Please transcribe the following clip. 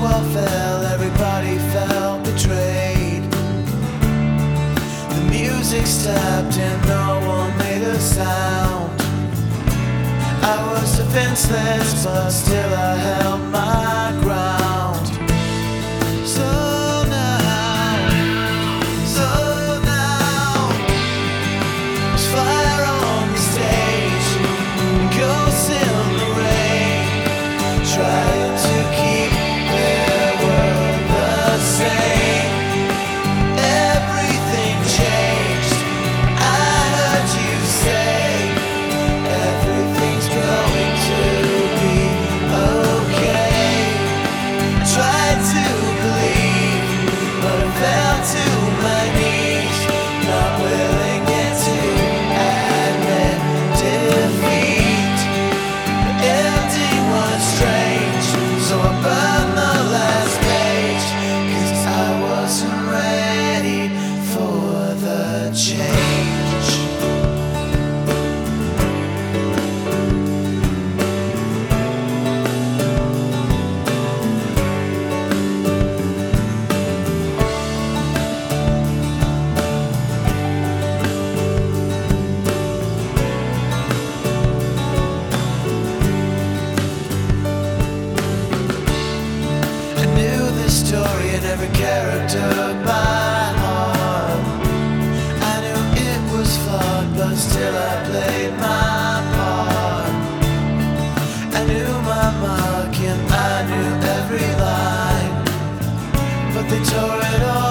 wall fell, everybody felt betrayed. The music stopped and no one made a sound. I was defenseless, but still I held my ground. So now, there's fire on the stage, ghosts in the rain, trying to keep their world the same. Everything changed, I heard you say, everything's going to be okay. I tried to believe, but I fell to my knees, not willing yet to admit defeat. The ending was strange, so I burned the last page, 'cause I wasn't ready for the change. I knew this story and every character by heart. I knew it was flawed, but still I played my part. I knew my mark and I knew every line, but they tore it all